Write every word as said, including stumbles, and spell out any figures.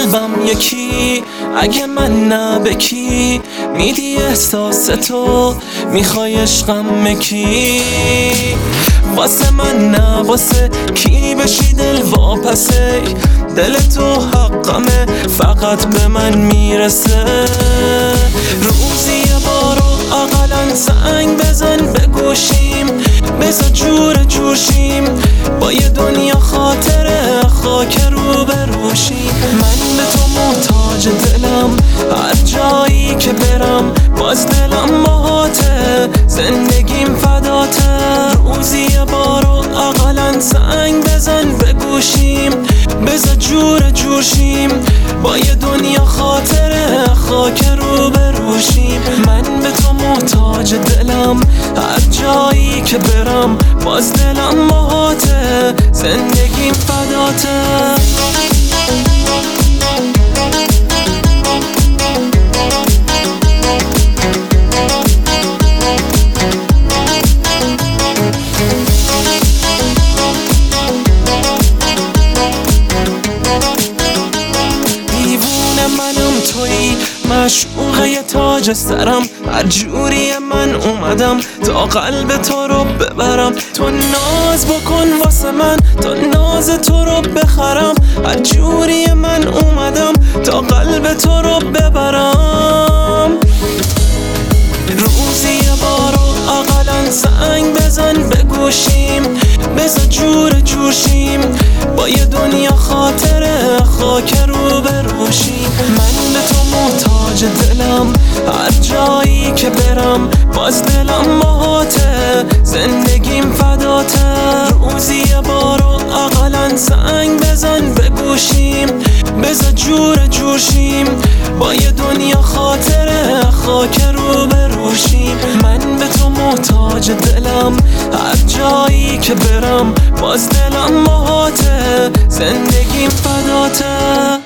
قلبم یکی، اگه من نه به کی میدی احساس تو، میخوای عشقم مکی. واسه من نه واسه کی بشی دل واپسه، دل تو حقمه فقط به من میرسه. روزی یه بارو اقلن زنگ بزن به گوشیم، بذار جور جوشیم با یه دنیا خاطره خاک رو بروشیم. من به تو محتاج دلم، هر جایی که برم باز دلم باهاته، زندگیم فداته. روزی یه بارو اقلن زنگ بزن به گوشیم، بذار جور جوشیم با یه دنیا خاطره خاک رو بروشیم. من به تو محتاج دلم، هر جایی که برم باز دلم باهاته، زندگیم فداته. مشعوق یه تاج سرم، هر جوری من اومدم تا قلب تو رو ببرم. تو ناز بکن واسه من تا ناز تو رو بخرم، هر جوری من اومدم تا قلب تو رو ببرم. روزی یه بارو اقلن زنگ بزن به گوشیم، بذار جور جوشیم با یه دنیا خاطره خاک رو بروشیم. من به تو محتاج دلم، هر جایی که برم باز دلم باهاته، زندگیم فداته. روزی یه بارو اقلن زنگ بزن به گوشیم، بذار جور جوشیم با یه دنیا خاطره خاک رو بروشیم. من به تو محتاج دلم، هر جایی که برم باز دلم باهاته، زندگیم فداته.